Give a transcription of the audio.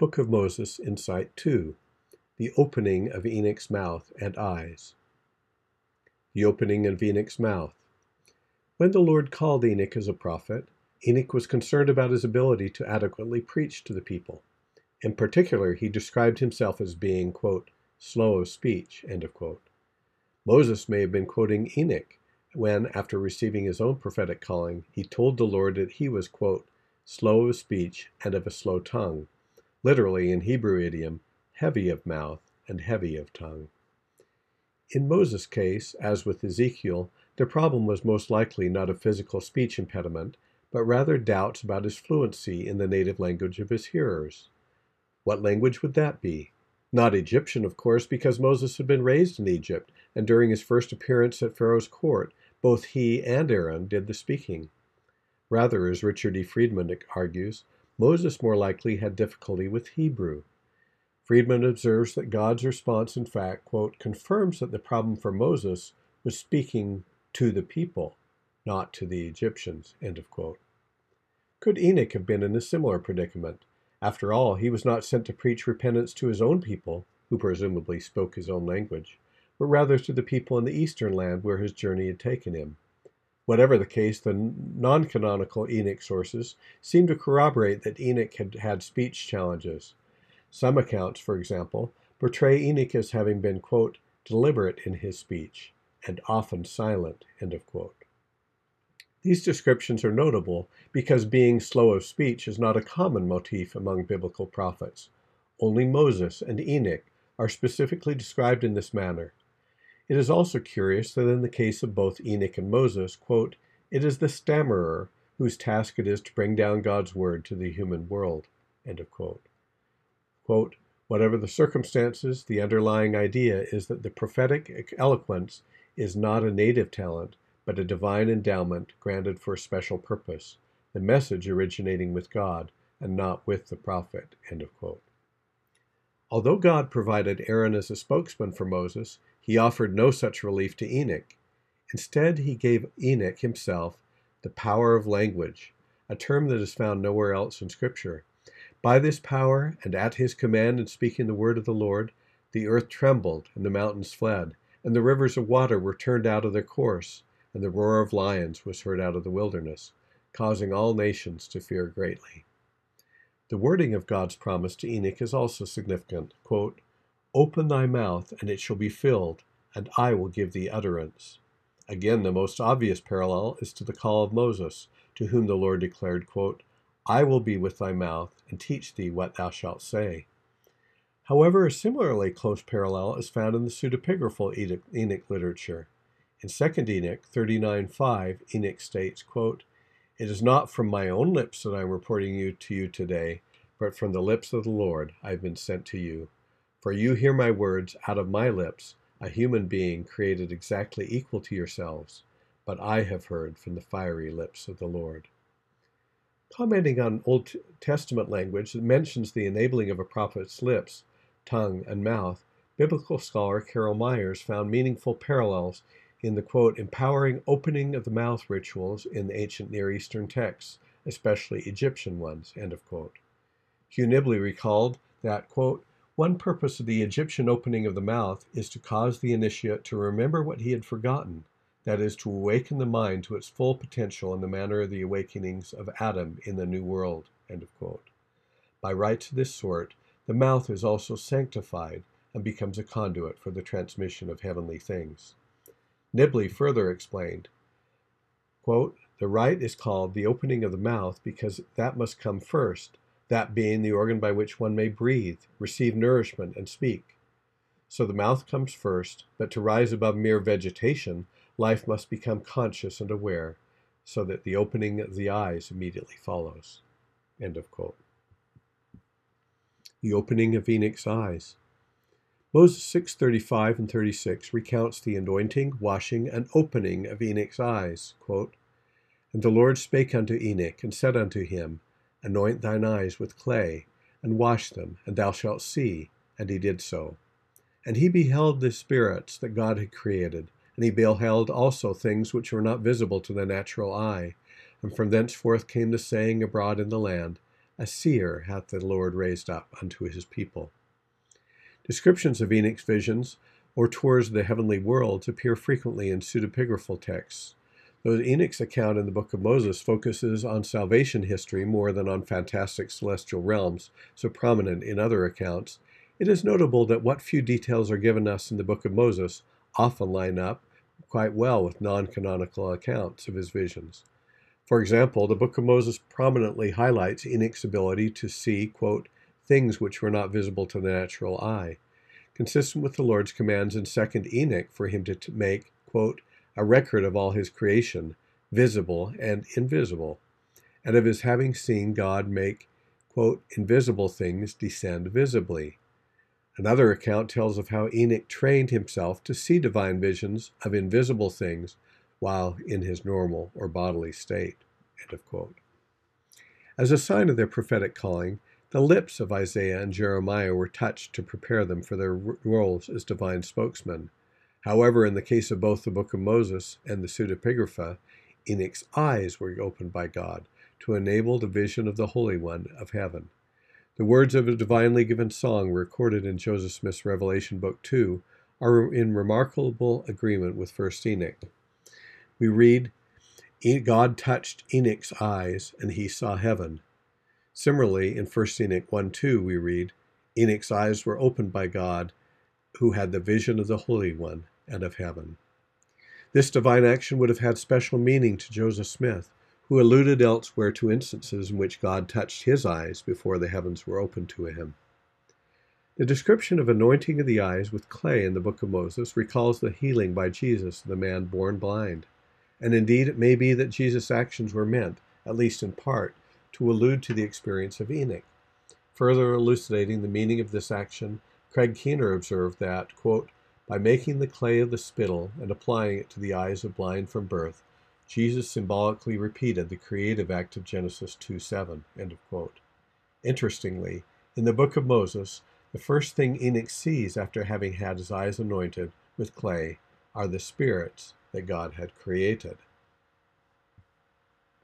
Book of Moses, Insight 2, The Opening of Enoch's Mouth and Eyes. The opening of Enoch's mouth. When the Lord called Enoch as a prophet, Enoch was concerned about his ability to adequately preach to the people. In particular, he described himself as being, quote, slow of speech, end of quote. Moses may have been quoting Enoch when, after receiving his own prophetic calling, he told the Lord that he was, quote, slow of speech and of a slow tongue, literally in Hebrew idiom, heavy of mouth and heavy of tongue. In Moses' case, as with Ezekiel, the problem was most likely not a physical speech impediment, but rather doubts about his fluency in the native language of his hearers. What language would that be? Not Egyptian, of course, because Moses had been raised in Egypt, and during his first appearance at Pharaoh's court, both he and Aaron did the speaking. Rather, as Richard E. Friedman argues, Moses more likely had difficulty with Hebrew. Friedman observes that God's response, in fact, quote, confirms that the problem for Moses was speaking to the people, not to the Egyptians, end of quote. Could Enoch have been in a similar predicament? After all, he was not sent to preach repentance to his own people, who presumably spoke his own language, but rather to the people in the eastern land where his journey had taken him. Whatever the case, the non-canonical Enoch sources seem to corroborate that Enoch had had speech challenges. Some accounts, for example, portray Enoch as having been, quote, deliberate in his speech, and often silent, end of quote. These descriptions are notable because being slow of speech is not a common motif among biblical prophets. Only Moses and Enoch are specifically described in this manner. It is also curious that in the case of both Enoch and Moses, quote, it is the stammerer whose task it is to bring down God's word to the human world, end of quote. Quote, whatever the circumstances, the underlying idea is that the prophetic eloquence is not a native talent, but a divine endowment granted for a special purpose, the message originating with God and not with the prophet, end of quote. Although God provided Aaron as a spokesman for Moses, he offered no such relief to Enoch. Instead, he gave Enoch himself the power of language, a term that is found nowhere else in Scripture. By this power, and at his command in speaking the word of the Lord, the earth trembled, and the mountains fled, and the rivers of water were turned out of their course, and the roar of lions was heard out of the wilderness, causing all nations to fear greatly. The wording of God's promise to Enoch is also significant. Quote, open thy mouth, and it shall be filled, and I will give thee utterance. Again, the most obvious parallel is to the call of Moses, to whom the Lord declared, quote, I will be with thy mouth, and teach thee what thou shalt say. However, a similarly close parallel is found in the pseudepigraphal Enoch literature. In 2 Enoch 39:5, Enoch states, quote, it is not from my own lips that I am reporting to you today, but from the lips of the Lord I have been sent to you. For you hear my words out of my lips, a human being created exactly equal to yourselves, but I have heard from the fiery lips of the Lord. Commenting on Old Testament language that mentions the enabling of a prophet's lips, tongue, and mouth, biblical scholar Carol Myers found meaningful parallels in the, quote, empowering opening of the mouth rituals in the ancient Near Eastern texts, especially Egyptian ones, end of quote. Hugh Nibley recalled that, quote, one purpose of the Egyptian opening of the mouth is to cause the initiate to remember what he had forgotten, that is, to awaken the mind to its full potential in the manner of the awakenings of Adam in the New World, end of quote. By rites of this sort, the mouth is also sanctified and becomes a conduit for the transmission of heavenly things. Nibley further explained, quote, the rite is called the opening of the mouth because that must come first, that being the organ by which one may breathe, receive nourishment, and speak. So the mouth comes first, but to rise above mere vegetation, life must become conscious and aware, so that the opening of the eyes immediately follows. End of quote. The opening of Enoch's eyes. Moses 6:35 and 36 recounts the anointing, washing, and opening of Enoch's eyes. Quote, and the Lord spake unto Enoch, and said unto him, anoint thine eyes with clay, and wash them, and thou shalt see. And he did so. And he beheld the spirits that God had created, and he beheld also things which were not visible to the natural eye. And from thenceforth came the saying abroad in the land, a seer hath the Lord raised up unto his people. Descriptions of Enoch's visions or tours of the heavenly worlds appear frequently in pseudepigraphal texts. Though Enoch's account in the Book of Moses focuses on salvation history more than on fantastic celestial realms so prominent in other accounts, it is notable that what few details are given us in the Book of Moses often line up quite well with non-canonical accounts of his visions. For example, the Book of Moses prominently highlights Enoch's ability to see, quote, things which were not visible to the natural eye, consistent with the Lord's commands in 2 Enoch for him to make, quote, a record of all his creation, visible and invisible, and of his having seen God make, quote, invisible things descend visibly. Another account tells of how Enoch trained himself to see divine visions of invisible things while in his normal or bodily state, end of quote. As a sign of their prophetic calling, the lips of Isaiah and Jeremiah were touched to prepare them for their roles as divine spokesmen. However, in the case of both the Book of Moses and the pseudepigrapha, Enoch's eyes were opened by God to enable the vision of the Holy One of heaven. The words of a divinely given song recorded in Joseph Smith's Revelation Book 2 are in remarkable agreement with 1 Enoch. We read, God touched Enoch's eyes, and he saw heaven. Similarly, in 1 Enoch 1:2, we read, Enoch's eyes were opened by God, who had the vision of the Holy One and of heaven. This divine action would have had special meaning to Joseph Smith, who alluded elsewhere to instances in which God touched his eyes before the heavens were opened to him. The description of anointing of the eyes with clay in the Book of Moses recalls the healing by Jesus of the man born blind. And indeed, it may be that Jesus' actions were meant, at least in part, to allude to the experience of Enoch. Further elucidating the meaning of this action, Craig Keener observed that, quote, by making the clay of the spittle and applying it to the eyes of blind from birth, Jesus symbolically repeated the creative act of Genesis 2:7, end of quote. Interestingly, in the Book of Moses, the first thing Enoch sees after having had his eyes anointed with clay are the spirits that God had created.